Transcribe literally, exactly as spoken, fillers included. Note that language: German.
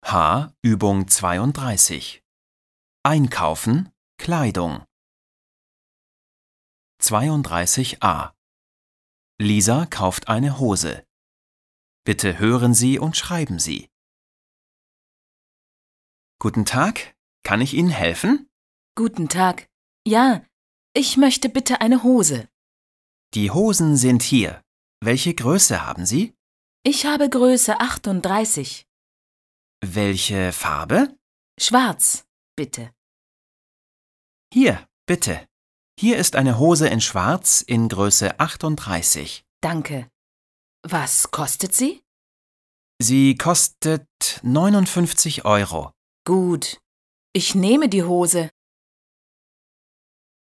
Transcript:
H. Übung zweiunddreißig. Einkaufen, Kleidung. zweiunddreißig a. Lisa kauft eine Hose. Bitte hören Sie und schreiben Sie. Guten Tag, kann ich Ihnen helfen? Guten Tag. Ja, ich möchte bitte eine Hose. Die Hosen sind hier. Welche Größe haben Sie? Ich habe Größe achtunddreißig. Welche Farbe? Schwarz, bitte. Hier, bitte. Hier ist eine Hose in Schwarz in Größe achtunddreißig. Danke. Was kostet sie? Sie kostet neunundfünfzig Euro. Gut. Ich nehme die Hose.